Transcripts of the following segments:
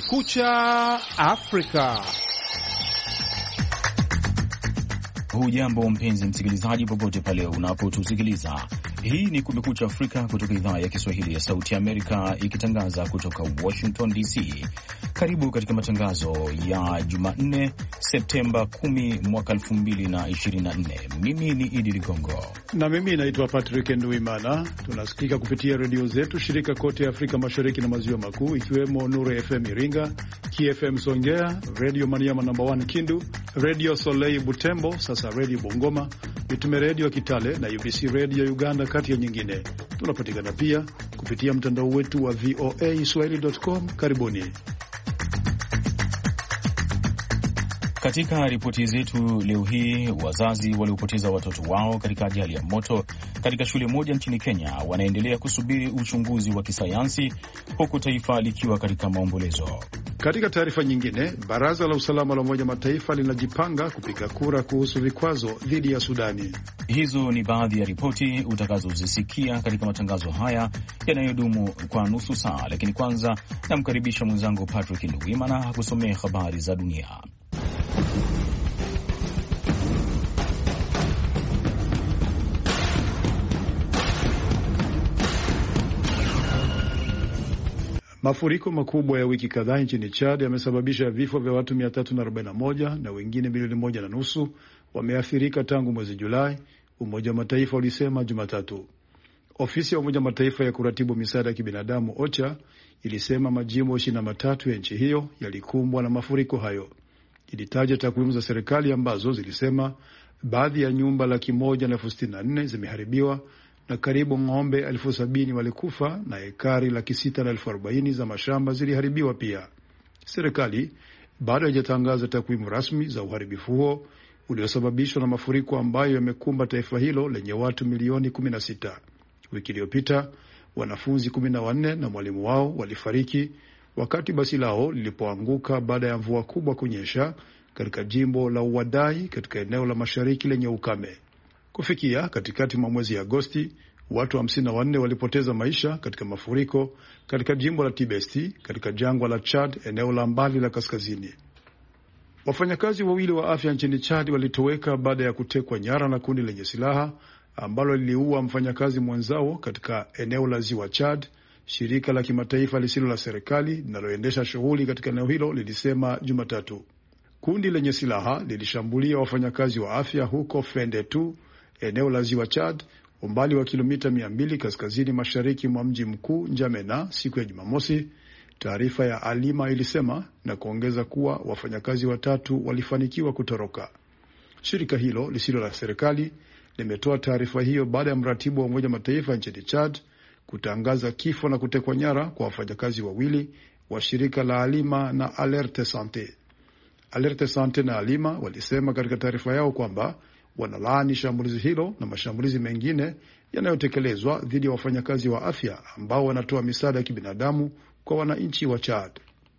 Kumekucha Afrika. Hujambo mpenzi msikilizaji, popote pale unapotusikiliza. Hii ni Kumekucha Afrika kutoka idhaa ya Kiswahili ya Sauti Amerika, ikitangaza kutoka Washington DC. Karibu katika matangazo ya Jumanne, Septemba 10 mwaka 2024. Mimi ni Idi Ligongo na mimi naitwa Patrick Nduimana. Tunasikika kupitia redio zetu shirika kote Afrika Mashariki na Maziwa Makuu, ikiwemo Nuru FM Iringa, KFM Songea, Radio Maniama namba 1 Kindu, Radio Soleil Butembo, sasa Radio Bongoma, Mitume Radio Kitale na UBC Radio Uganda, kati ya nyingine. Tunapatikana pia kupitia mtandao wetu wa voaswahili.com. Karibuni. Katika ripoti zetu leo hii, wazazi waliopoteza watoto wao katika ajali ya moto katika shule moja nchini Kenya wanaendelea kusubiri uchunguzi wa kisayansi, huku taifa likiwa katika maombolezo. Katika taarifa nyingine, Baraza la Usalama la Umoja Mataifa linajipanga kupiga kura kuhusu vikwazo dhidi ya Sudani. Hizo ni baadhi ya ripoti utakazozisikia katika matangazo haya yanayodumu kwa nusu saa, lakini kwanza namkaribisha mwenzangu Patrick Nduwimana akusomea habari za dunia. Mafuriko makubwa ya wiki kadhaa nchini Chad yamesababisha vifo vya watu 341 na wengine milioni 1.5 wameathirika tangu mwezi Julai, Umoja wa Mataifa ulisema Jumatatu. Ofisi ya Umoja wa Mataifa ya kuratibu misaada ya kibinadamu OCHA ilisema majimbo 23 ya nchi hiyo yalikumbwa na mafuriko hayo. Ilitaja takwimu za serikali ambazo zilisema baadhi ya nyumba 164,000 zimeharibiwa na karibu ng'ombe 70,000 walikufa na ekari 640,000 za mashamba ziliharibiwa pia. Serikali bado haijatangaza takwimu rasmi za uharibifu huo uliosababishwa na mafuriko ambayo yamekumba taifa hilo lenye watu milioni 16. Wiki iliyopita wanafunzi 14 na mwalimu wao walifariki wakati basi lao lilipoanguka baada ya mvua kubwa kunyesha katika jimbo la Uwadai katika eneo la mashariki lenye ukame. Kufikia katikati mwa mwezi Agosti, watu 54 walipoteza maisha katika mafuriko katika jimbo la Tibesti katika jangwa la Chad, eneo la mbali la kaskazini. Wafanyakazi wawili wa afya nchini Chad walitoweka baada ya kutekwa nyara na kundi lenye silaha ambalo liliua mfanyakazi mwenzao katika eneo la Ziwa Chad. Shirika la kimataifa lisilo la serikali linaloendesha shughuli katika eneo hilo lilisema Jumatatu. Kundi lenye silaha lilishambulia wafanyakazi wa afya huko Fendetu, eneo la Ziwa Chad, umbali wa kilomita 200 kaskazini mashariki mwa mji mkuu N'Djamena, siku ya Jumamosi, taarifa ya Alima ilisema, na kuongeza kuwa wafanyakazi watatu walifanikiwa kutoroka. Shirika hilo lisilo la serikali limetoa taarifa hiyo baada ya mratibu wa Umoja Mataifa nchini Chad kutangaza kifo na kutekwa nyara kwa wafanyakazi wawili wa shirika la Alima na Alerte Sante. Alerte Sante na Alima walisema katika taarifa yao kwamba wanalaani shambulizi hilo na mashambulizi mengine yanayotekelezwa dhidi ya wafanyakazi wa afya ambao wanatoa misaada ya kibinadamu kwa wananchi wa Chad.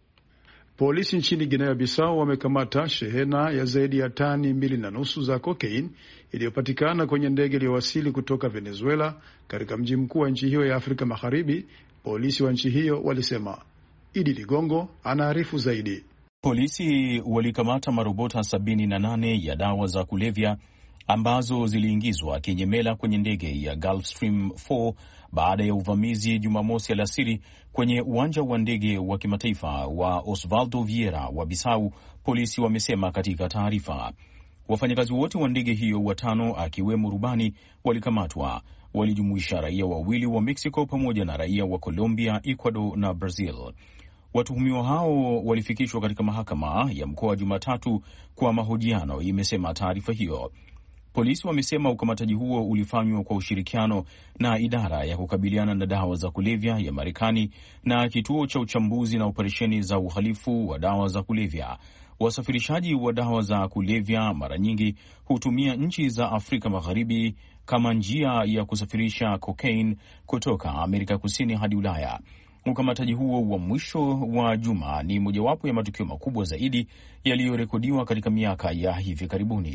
Polisi nchini Guinea Bissau wamekamata shehena ya zaidi ya tani 2.5 za cocaine iliyopatikana kwenye ndege iliyowasili kutoka Venezuela katika mji mkuu wa nchi hiyo ya Afrika Magharibi, polisi wa nchi hiyo walisema. Idi Ligongo anaarifu zaidi. Polisi walikamata marobota 78 ya dawa za kulevya ambazo ziliingizwa kinyemela kwenye ndege ya Gulfstream 4 baada ya uvamizi Jumamosi alasiri kwenye uwanja wa ndege wa kimataifa wa Osvaldo Vieira wa Bissau, polisi wamesema katika taarifa. Wafanyakazi wote wa ndege hiyo 5 akiwemo rubani walikamatwa. Walijumuisha raia wawili wa Mexico pamoja na raia wa Colombia, Ecuador na Brazil. Watuhumiwa hao walifikishwa katika mahakama ya mkoa Jumatatu kwa mahojiano, imesema taarifa hiyo. Polisi wamesema ukamataji huo ulifanywa kwa ushirikiano na idara ya kukabiliana na dawa za kulevya ya Marekani na kituo cha uchambuzi na operesheni za uhalifu wa dawa za kulevya. Wasafirishaji wa dawa za kulevya mara nyingi hutumia nchi za Afrika Magharibi kama njia ya kusafirisha cocaine kutoka Amerika Kusini hadi Ulaya. Ukamataji huo wa mwisho wa juma ni mojawapo ya matukio makubwa zaidi yaliyorekodiwa katika miaka ya hivi karibuni.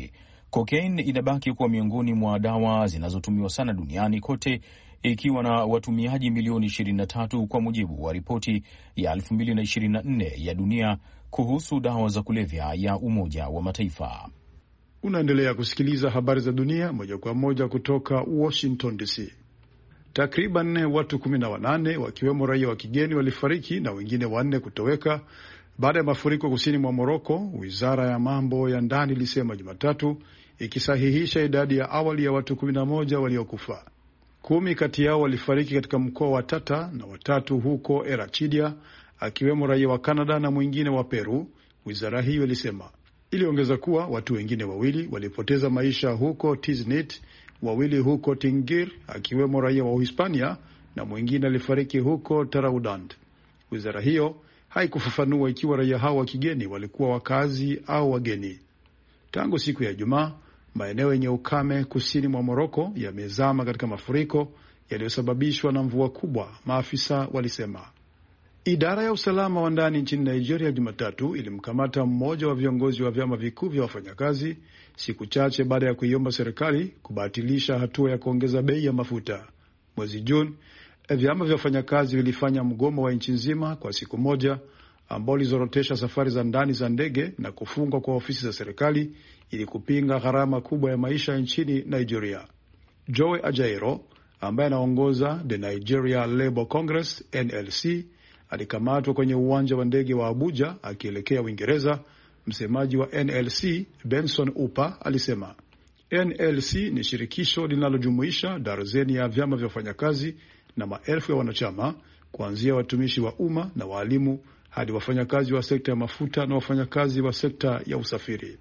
Cocaine inabaki kuwa miongoni mwa dawa zinazotumiwa sana duniani kote, ikiwa na watumiaji milioni 23 kwa mujibu wa ripoti ya 2024 ya dunia kuhusu dawa za kulevya ya Umoja wa Mataifa. Unaendelea kusikiliza habari za dunia moja kwa moja kutoka Washington DC. Takriban watu 18 wakiwemo raia wa kigeni walifariki na wengine 4 kutoweka baada ya mafuriko kusini mwa Moroko, wizara ya mambo ya ndani ilisema Jumatatu, ikisahihisha idadi ya awali ya watu 11 waliokufa. 10 kati yao walifariki katika mkoa wa Tata na 3 huko Erachidia, akiwemo raia wa Canada na mwingine wa Peru, wizara hiyo ilisema. Iliongeza kuwa watu wengine 2 walipoteza maisha huko Tiznit, 2 huko Tingir, akiwemo raia wa Uhispania, na mwingine alifariki huko Taraudand. Wizara hiyo haikufafanua ikiwa raia hao wa kigeni walikuwa wakazi au wageni. Tangu siku ya Ijumaa, maeneo yenye ukame kusini mwa Moroko yamezama katika mafuriko yaliyosababishwa na mvua kubwa, maafisa walisema. Idara ya usalama wa ndani nchini Nigeria Jumatatu ilimkamata mmoja wa viongozi wa vyama vikuu vya wafanyakazi siku chache baada ya kuiomba serikali kubatilisha hatua ya kuongeza bei ya mafuta. Mwezi Juni, vyama vya wafanyakazi vilifanya mgomo wa nchi nzima kwa siku moja ambao ulizorotesha safari za ndani za ndege na kufungwa kwa ofisi za serikali ili kupinga gharama kubwa ya maisha nchini Nigeria. Joe Ajaero ambaye anaongoza The Nigeria Labour Congress NLC alikamatwa kwenye uwanja wa ndege wa Abuja akielekea Uingereza. Msemaji wa NLC Benson Upa alisema NLC ni shirikisho linalojumuisha darzeni ya vyama vya wafanyakazi na maelfu ya wanachama, kuanzia watumishi wa umma na waalimu hadi wafanyakazi wa sekta ya mafuta na wafanyakazi wa sekta ya usafiri.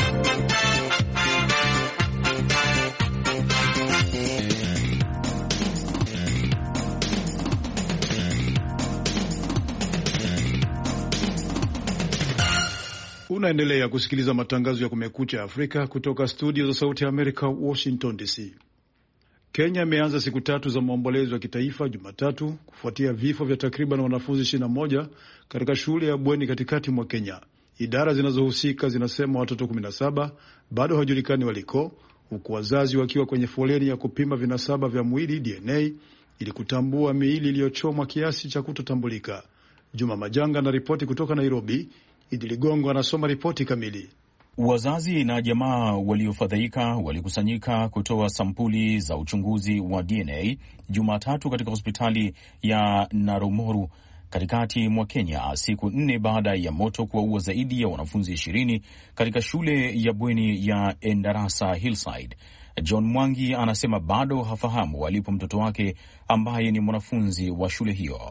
Unaendelea kusikiliza matangazo ya Kumekucha Afrika kutoka studio za Sauti ya Amerika, Washington DC. Kenya imeanza siku 3 za maombolezo ya kitaifa Jumatatu kufuatia vifo vya takriban wanafunzi 21 katika shule ya bweni katikati mwa Kenya. Idara zinazohusika zinasema watoto 17 bado hawajulikani waliko, huku wazazi wakiwa kwenye foleni ya kupima vinasaba vya mwili DNA ili kutambua miili iliyochomwa kiasi cha kutotambulika. Juma Majanga na ripoti kutoka Nairobi. Idi Ligongo anasoma ripoti kamili. Wazazi na jamaa waliofadhaika walikusanyika kutoa sampuli za uchunguzi wa DNA Jumatatu katika hospitali ya Narumoru katikati mwa Kenya, siku 4 baada ya moto kuwaua zaidi ya wanafunzi 20 katika shule ya bweni ya Endarasa Hillside. John Mwangi anasema bado hafahamu walipo mtoto wake ambaye ni mwanafunzi wa shule hiyo.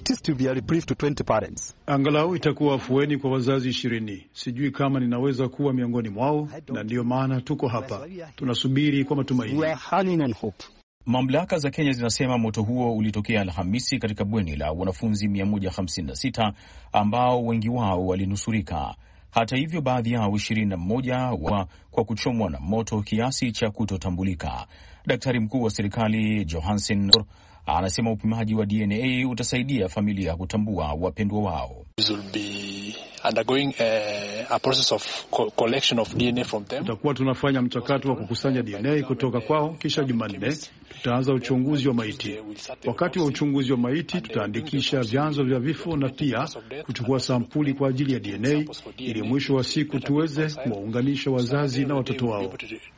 Angalau itakuwa afueni kwa wazazi 20. Sijui kama ninaweza kuwa miongoni mwao, na ndiyo maana tuko hapa. Tunasubiri kwa matumaini. Mamlaka za Kenya zinasema moto huo ulitokea Alhamisi katika bweni la wanafunzi 156 ambao wengi wao walinusurika. Hata hivyo, baadhi yao 21 kwa kuchomwa na moto kiasi cha kutotambulika. Daktari mkuu wa serikali Johansen anasema upimaji wa DNA utasaidia familia kutambua wapendwa wao. Tutakuwa tunafanya mchakato wa kukusanya DNA kutoka kwao, kisha Jumanne tutaanza uchunguzi wa maiti. Wakati wa uchunguzi wa maiti tutaandikisha vyanzo vya vifo na pia kuchukua sampuli kwa ajili ya DNA ili mwisho wa siku tuweze kuwaunganisha wazazi na watoto wao.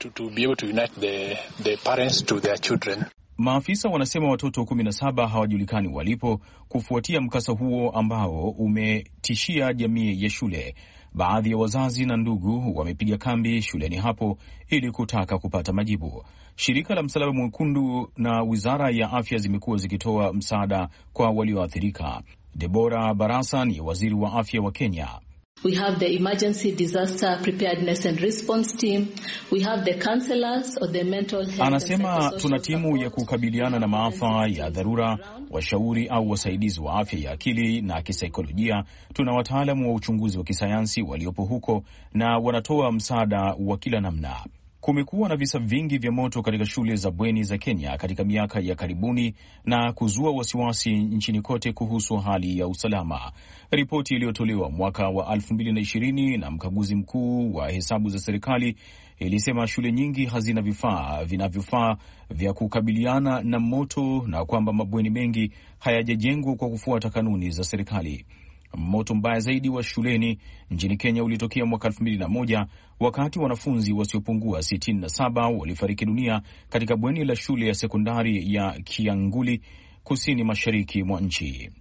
Maafisa wanasema watoto 17 hawajulikani walipo kufuatia mkasa huo ambao umetishia jamii ya shule. Baadhi ya wazazi na ndugu wamepiga kambi shuleni hapo ili kutaka kupata majibu. Shirika la Msalaba Mwekundu na Wizara ya Afya zimekuwa zikitoa msaada kwa walioathirika. Deborah Barasa ni waziri wa afya wa Kenya. We have the emergency disaster preparedness and response team. We have the counselors or the mental health. Anasema tuna timu ya kukabiliana na maafa ya dharura, washauri au wasaidizi wa afya ya akili na kisaikolojia. Tuna wataalamu wa uchunguzi wa kisayansi waliopo huko na wanatoa msaada wa kila namna. Kumekuwa na visa vingi vya moto katika shule za bweni za Kenya katika miaka ya karibuni na kuzua wasiwasi nchini kote kuhusu hali ya usalama. Ripoti iliyotolewa mwaka wa 2020 na mkaguzi mkuu wa hesabu za serikali ilisema shule nyingi hazina vifaa vinavyofaa vya kukabiliana na moto na kwamba mabweni mengi hayajajengwa kwa kufuata kanuni za serikali. Moto mbaya zaidi wa shuleni nchini Kenya ulitokea mwaka 2001 wakati wanafunzi wasiopungua 67 walifariki dunia katika bweni la shule ya sekondari ya Kianguli, kusini mashariki mwa nchi.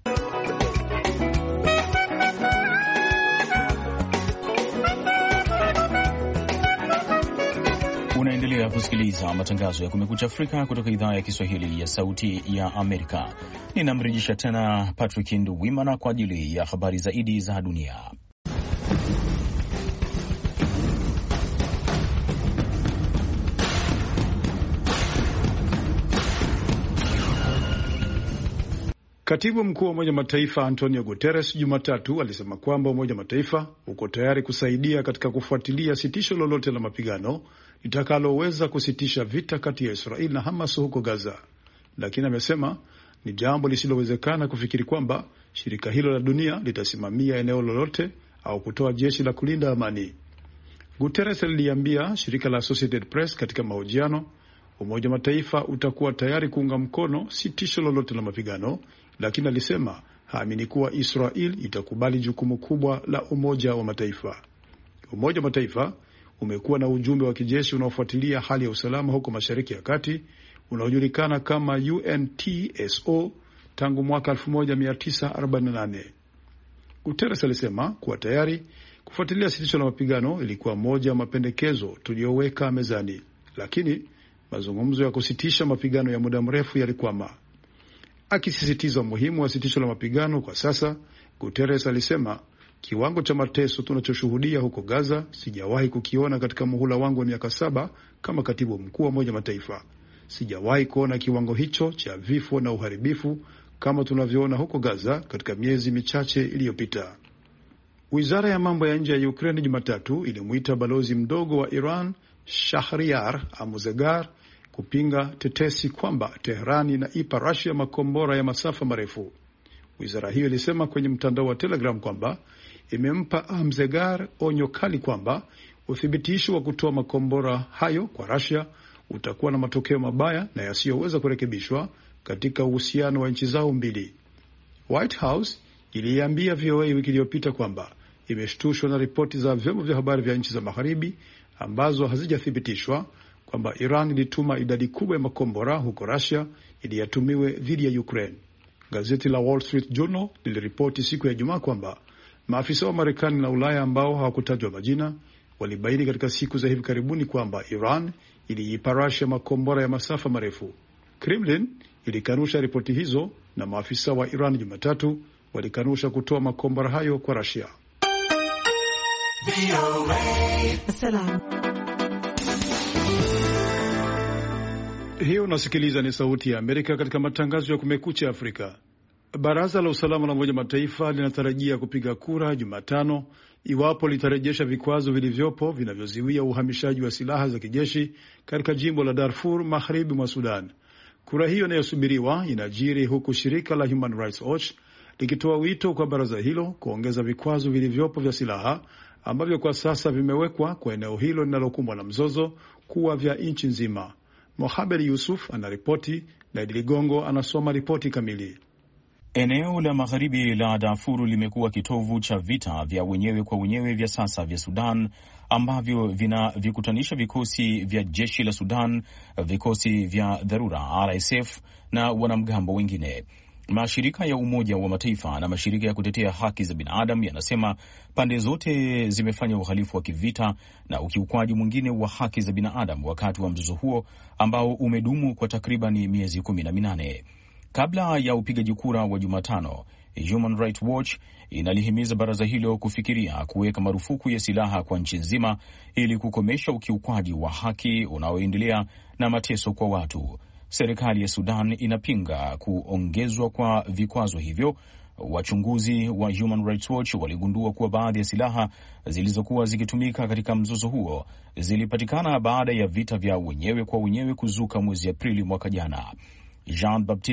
Unaendelea kusikiliza matangazo ya Kumekucha Afrika kutoka idhaa ya Kiswahili ya Sauti ya Amerika. Ninamrejesha tena Patrick Nduwimana kwa ajili ya habari zaidi za dunia. Katibu mkuu wa Umoja Mataifa Antonio Guterres Jumatatu alisema kwamba Umoja Mataifa uko tayari kusaidia katika kufuatilia sitisho lolote la mapigano litakaloweza kusitisha vita kati ya Israeli na Hamas huko Gaza, lakini amesema ni jambo lisilowezekana kufikiri kwamba shirika hilo la dunia litasimamia eneo lolote au kutoa jeshi la kulinda amani. Guterres aliliambia shirika la Associated Press katika mahojiano, Umoja Mataifa utakuwa tayari kuunga mkono sitisho lolote la mapigano, lakini alisema haamini kuwa Israel itakubali jukumu kubwa la Umoja wa Mataifa. Umoja wa Mataifa umekuwa na ujumbe wa kijeshi unaofuatilia hali ya usalama huko Mashariki ya Kati unaojulikana kama UNTSO tangu mwaka 1948. Guterres alisema kuwa tayari kufuatilia sitisho la mapigano ilikuwa moja ya mapendekezo tuliyoweka mezani, lakini mazungumzo ya kusitisha mapigano ya muda mrefu yalikwama. Akisisitiza umuhimu wa sitisho la mapigano kwa sasa, Guterres alisema, kiwango cha mateso tunachoshuhudia huko Gaza sijawahi kukiona katika muhula wangu wa miaka 7 kama katibu mkuu wa Umoja Mataifa. Sijawahi kuona kiwango hicho cha vifo na uharibifu kama tunavyoona huko Gaza katika miezi michache iliyopita. Wizara ya mambo ya nje ya Ukraine Jumatatu ilimuita balozi mdogo wa Iran Shahryar Amuzegar kupinga tetesi kwamba Teherani inaipa Russia makombora ya masafa marefu. Wizara hiyo ilisema kwenye mtandao wa Telegram kwamba imempa Amzegar onyo kali kwamba uthibitisho wa kutoa makombora hayo kwa Russia utakuwa na matokeo mabaya na yasiyoweza kurekebishwa katika uhusiano wa nchi zao mbili. White House iliambia VOA wiki iliyopita kwamba imeshtushwa na ripoti za vyombo vya habari vya nchi za magharibi ambazo hazijathibitishwa kwamba Iran ilituma idadi kubwa ya makombora huko Russia ili yatumiwe dhidi ya Ukraine. Gazeti la Wall Street Journal liliripoti siku ya Ijumaa kwamba maafisa wa Marekani na Ulaya ambao hawakutajwa majina walibaini katika siku za hivi karibuni kwamba Iran iliipa Russia makombora ya masafa marefu. Kremlin ilikanusha ripoti hizo na maafisa wa Iran Jumatatu walikanusha kutoa makombora hayo kwa Russia. Hiyo unasikiliza ni Sauti ya Amerika katika matangazo ya Kumekucha Afrika. Baraza la Usalama la Umoja Mataifa linatarajia kupiga kura Jumatano iwapo litarejesha vikwazo vilivyopo vinavyoziwia uhamishaji wa silaha za kijeshi katika jimbo la Darfur magharibi mwa Sudan. Kura hiyo inayosubiriwa inajiri huku shirika la Human Rights Watch likitoa wito kwa baraza hilo kuongeza vikwazo vilivyopo vya silaha ambavyo kwa sasa vimewekwa kwa eneo hilo linalokumbwa na mzozo kuwa vya nchi nzima. Mohamed Yusuf anaripoti na Idi Ligongo anasoma ripoti kamili. Eneo la magharibi la Darfur limekuwa kitovu cha vita vya wenyewe kwa wenyewe vya sasa vya Sudan ambavyo vinavikutanisha vikosi vya jeshi la Sudan, vikosi vya dharura RSF na wanamgambo wengine. Mashirika ya Umoja wa Mataifa na mashirika ya kutetea haki za binadamu yanasema pande zote zimefanya uhalifu wa kivita na ukiukwaji mwingine wa haki za binadamu wakati wa mzozo huo ambao umedumu kwa takriban miezi 18. Kabla ya upigaji kura wa Jumatano, Human Rights Watch inalihimiza baraza hilo kufikiria kuweka marufuku ya silaha kwa nchi nzima ili kukomesha ukiukwaji wa haki unaoendelea na mateso kwa watu. Serikali ya Sudan inapinga kuongezwa kwa vikwazo hivyo. Wachunguzi wa Human Rights Watch waligundua kuwa baadhi ya silaha zilizokuwa zikitumika katika mzozo huo zilipatikana baada ya vita vya wenyewe kwa wenyewe kuzuka mwezi Aprili mwaka jana. Jean Baptiste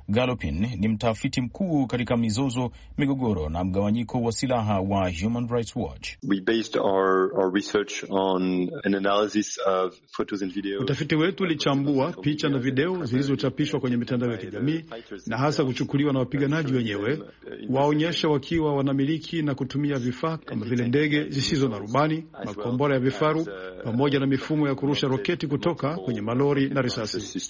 Galopin ni mtafiti mkuu katika mizozo, migogoro na mgawanyiko wa silaha wa Human Rights Watch. We based our research on an analysis of photos and videos. Utafiti wetu ulichambua picha na video zilizochapishwa kwenye mitandao ya kijamii na hasa kuchukuliwa na wapiganaji wenyewe, waonyesha wakiwa wanamiliki na kutumia vifaa kama vile ndege zisizo na rubani, makombora ya vifaru pamoja na mifumo ya kurusha roketi kutoka kwenye malori na risasi.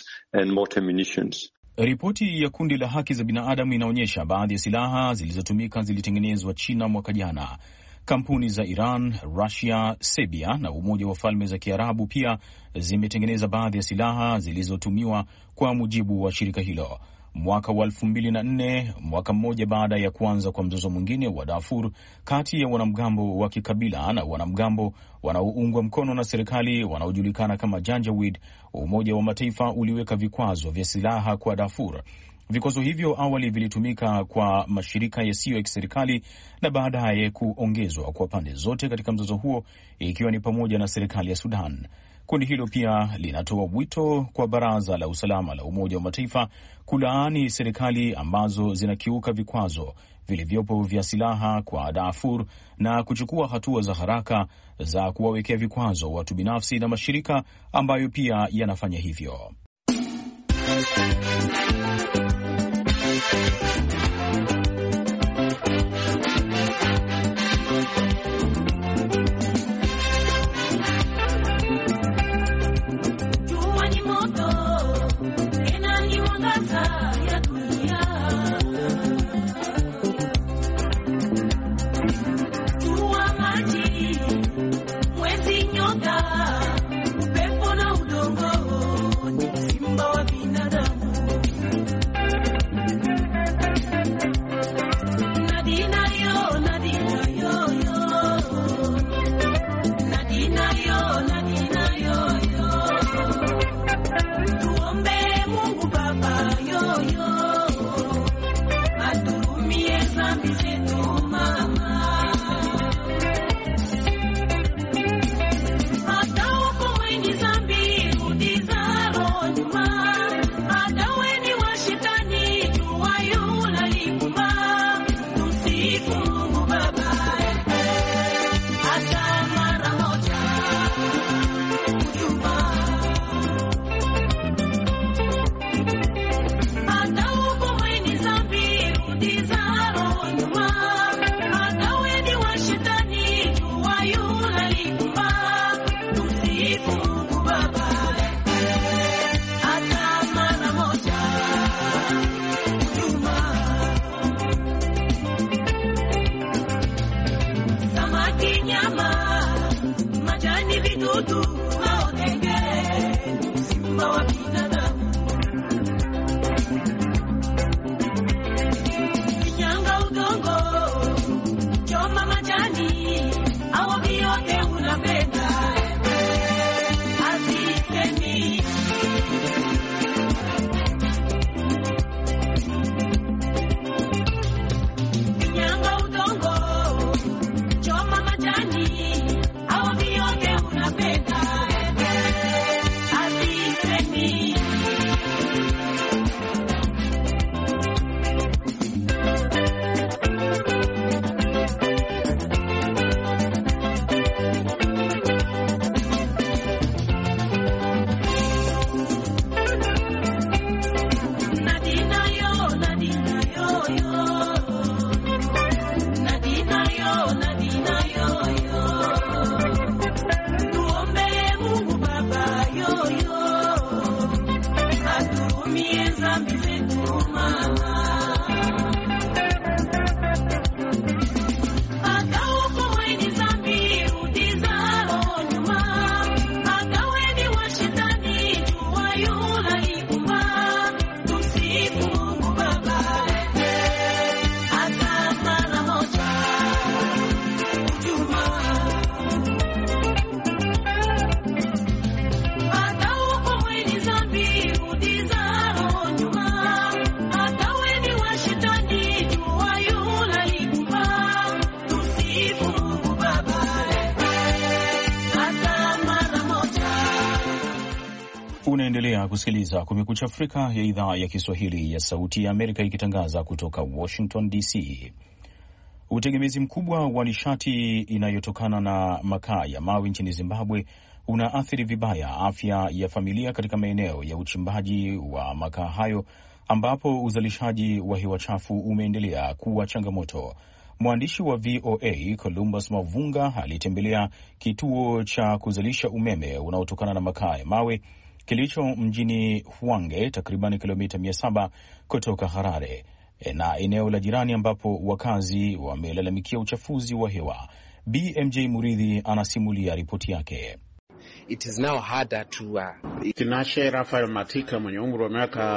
Ripoti ya kundi la haki za binadamu inaonyesha baadhi ya silaha zilizotumika zilitengenezwa China mwaka jana. Kampuni za Iran, Russia, Serbia na Umoja wa Falme za Kiarabu pia zimetengeneza baadhi ya silaha zilizotumiwa, kwa mujibu wa shirika hilo. Mwaka wa 2004, mwaka mmoja baada ya kuanza kwa mzozo mwingine wa Darfur kati ya wanamgambo wa kikabila na wanamgambo wanaoungwa mkono na serikali wanaojulikana kama Janjaweed, Umoja wa Mataifa uliweka vikwazo vya silaha kwa Darfur. Vikwazo hivyo awali vilitumika kwa mashirika yasiyo ya kiserikali na baadaye kuongezwa kwa pande zote katika mzozo huo, ikiwa ni pamoja na serikali ya Sudan. Kundi hilo pia linatoa wito kwa Baraza la Usalama la Umoja wa Mataifa kulaani serikali ambazo zinakiuka vikwazo vilivyopo vya silaha kwa Darfur na kuchukua hatua za haraka za kuwawekea vikwazo watu binafsi na mashirika ambayo pia yanafanya hivyo. Unaendelea kusikiliza Kumekucha Afrika ya idhaa ya Kiswahili ya Sauti ya Amerika ikitangaza kutoka Washington DC. Utegemezi mkubwa wa nishati inayotokana na makaa ya mawe nchini Zimbabwe unaathiri vibaya afya ya familia katika maeneo ya uchimbaji wa makaa hayo, ambapo uzalishaji wa hewa chafu umeendelea kuwa changamoto. Mwandishi wa VOA Columbus Mavunga alitembelea kituo cha kuzalisha umeme unaotokana na makaa ya mawe kilicho mjini Hwange, takriban kilomita 700 kutoka Harare, na eneo la jirani ambapo wakazi wamelalamikia uchafuzi wa hewa. BMJ Muridhi anasimulia ripoti yake. It is now harder to Tinashe Rafael Matika mwenye umri wa miaka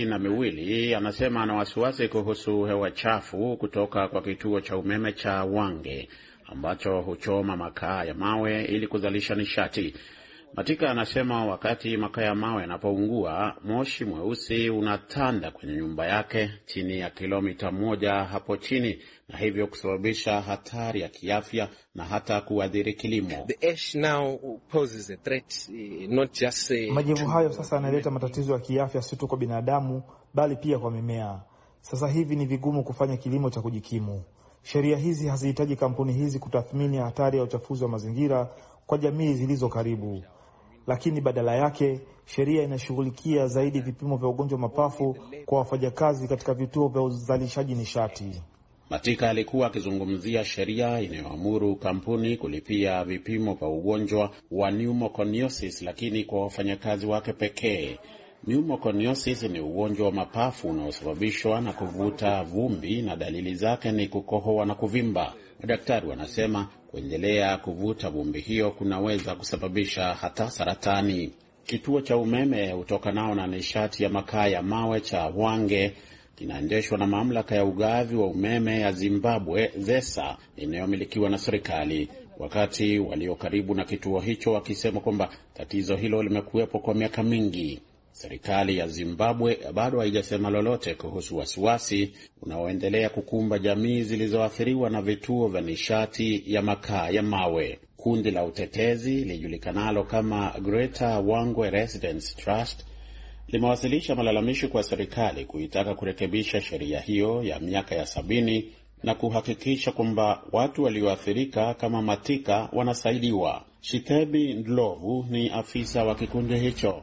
32 anasema ana wasiwasi kuhusu hewa chafu kutoka kwa kituo cha umeme cha Hwange ambacho huchoma makaa ya mawe ili kuzalisha nishati. Matika anasema wakati makaa ya mawe yanapoungua, moshi mweusi unatanda kwenye nyumba yake chini ya kilomita 1 hapo chini, na hivyo kusababisha hatari ya kiafya na hata kuadhiri kilimo. The ash now poses a threat, not just majivu hayo sasa yanaleta matatizo ya kiafya si tu kwa binadamu bali pia kwa mimea. Sasa hivi ni vigumu kufanya kilimo cha kujikimu. Sheria hizi hazihitaji kampuni hizi kutathmini hatari ya uchafuzi wa mazingira kwa jamii zilizo karibu, lakini badala yake sheria inashughulikia zaidi vipimo vya ugonjwa mapafu kwa wafanyakazi katika vituo vya uzalishaji nishati. Matika alikuwa akizungumzia sheria inayoamuru kampuni kulipia vipimo vya ugonjwa wa pneumoconiosis, lakini kwa wafanyakazi wake pekee. Pneumoconiosis ni ugonjwa wa mapafu unaosababishwa na kuvuta vumbi na dalili zake ni kukohoa na kuvimba. Madaktari wanasema kuendelea kuvuta vumbi hiyo kunaweza kusababisha hata saratani. Kituo cha umeme utokanao na nishati ya makaa ya mawe cha Hwange kinaendeshwa na mamlaka ya ugavi wa umeme ya Zimbabwe, ZESA, inayomilikiwa na serikali, wakati walio karibu na kituo hicho wakisema kwamba tatizo hilo limekuwepo kwa miaka mingi. Serikali ya Zimbabwe bado haijasema lolote kuhusu wasiwasi unaoendelea kukumba jamii zilizoathiriwa na vituo vya nishati ya makaa ya mawe. Kundi la utetezi lijulikanalo kama Greater Hwange Residents Trust limewasilisha malalamishi kwa serikali kuitaka kurekebisha sheria hiyo ya miaka ya 70 na kuhakikisha kwamba watu walioathirika kama Matika wanasaidiwa. Shitebi Ndlovu ni afisa wa kikundi hicho.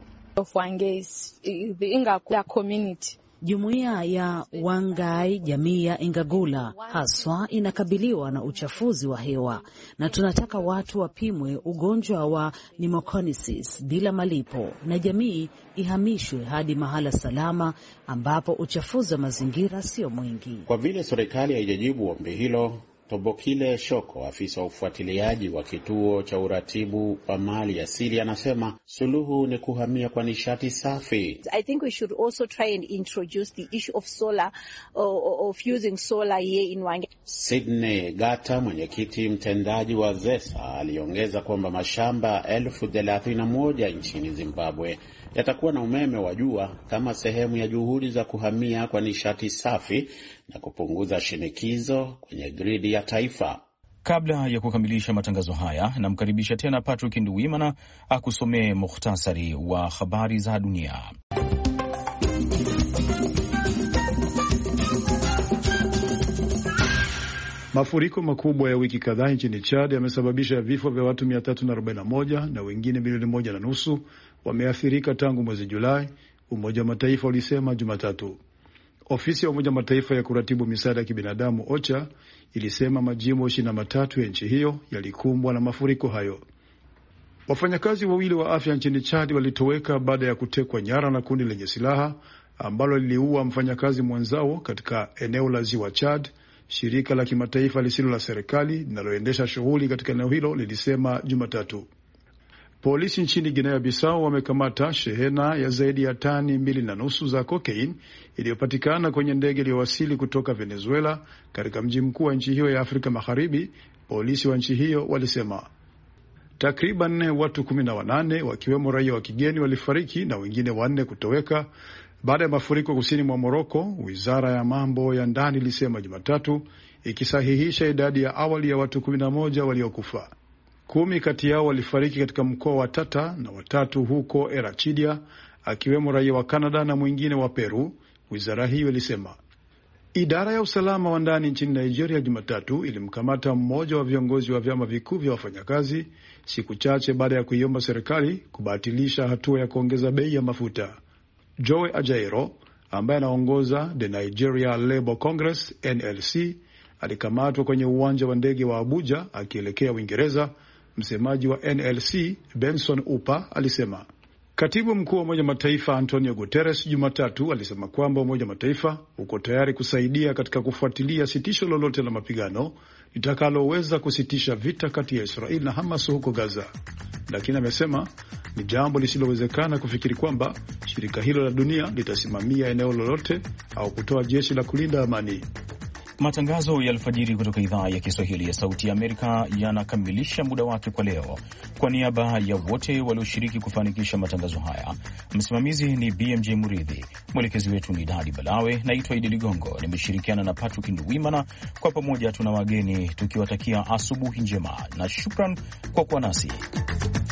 Jumuiya ya Wangai, jamii ya Ingagula haswa, inakabiliwa na uchafuzi wa hewa na tunataka watu wapimwe ugonjwa wa pneumoconiosis bila malipo na jamii ihamishwe hadi mahala salama ambapo uchafuzi wa mazingira sio mwingi. Kwa vile serikali haijajibu ombi hilo, Tobokile Shoko, afisa wa ufuatiliaji wa kituo cha uratibu wa mali asili, anasema suluhu ni kuhamia kwa nishati safi. I think we should also try and introduce the issue of solar, of using solar here in Hwange. Sydney Gata, mwenyekiti mtendaji wa ZESA, aliongeza kwamba mashamba 31,000 nchini Zimbabwe yatakuwa na umeme wa jua kama sehemu ya juhudi za kuhamia kwa nishati safi na kupunguza shinikizo kwenye gridi ya taifa. Kabla ya kukamilisha matangazo haya, namkaribisha tena Patrick Nduwimana akusomee mukhtasari wa habari za dunia. Mafuriko makubwa ya wiki kadhaa nchini Chad yamesababisha vifo vya watu 341 na wengine 1.5 wameathirika tangu mwezi Julai, Umoja wa Mataifa ulisema Jumatatu. Ofisi ya Umoja wa Mataifa ya kuratibu misaada ya kibinadamu OCHA ilisema majimbo 23 ya nchi hiyo yalikumbwa na mafuriko hayo. Wafanyakazi wawili wa afya nchini Chad walitoweka baada ya kutekwa nyara na kundi lenye silaha ambalo liliua mfanyakazi mwenzao katika eneo la Ziwa Chad. Shirika la kimataifa lisilo la serikali linaloendesha shughuli katika eneo hilo lilisema Jumatatu. Polisi nchini Guinea Bissau wamekamata shehena ya zaidi ya tani 2.5 za cocaine iliyopatikana kwenye ndege iliyowasili kutoka Venezuela katika mji mkuu wa nchi hiyo ya Afrika Magharibi, polisi wa nchi hiyo walisema. Takriban watu 18 wakiwemo raia wa kigeni walifariki na wengine 4 kutoweka baada ya mafuriko kusini mwa Moroko, wizara ya mambo ya ndani ilisema Jumatatu, ikisahihisha idadi ya awali ya watu 11 waliokufa. 10 kati yao walifariki katika mkoa wa Tata na 3 huko Erachidia akiwemo raia wa Canada na mwingine wa Peru, wizara hiyo ilisema. Idara ya usalama wa ndani nchini Nigeria Jumatatu ilimkamata mmoja wa viongozi wa vyama vikuu vya wafanyakazi siku chache baada ya kuiomba serikali kubatilisha hatua ya kuongeza bei ya mafuta. Joe Ajaero ambaye anaongoza The Nigeria Labour Congress NLC alikamatwa kwenye uwanja wa ndege wa Abuja akielekea Uingereza. Msemaji wa NLC Benson Upa alisema. Katibu mkuu wa Umoja Mataifa Antonio Guterres Jumatatu alisema kwamba Umoja Mataifa uko tayari kusaidia katika kufuatilia sitisho lolote la mapigano litakaloweza kusitisha vita kati ya Israeli na Hamas huko Gaza, lakini amesema ni jambo lisilowezekana kufikiri kwamba shirika hilo la dunia litasimamia eneo lolote au kutoa jeshi la kulinda amani. Matangazo ya alfajiri kutoka idhaa ya Kiswahili ya Sauti ya Amerika yanakamilisha muda wake kwa leo. Kwa niaba ya wote walioshiriki kufanikisha matangazo haya, msimamizi ni BMJ Muridhi, mwelekezi wetu ni Dadi Balawe, naitwa Idi Ligongo, nimeshirikiana na Patrick Nduwimana. Kwa pamoja tuna wageni tukiwatakia asubuhi njema na shukran kwa kuwa nasi.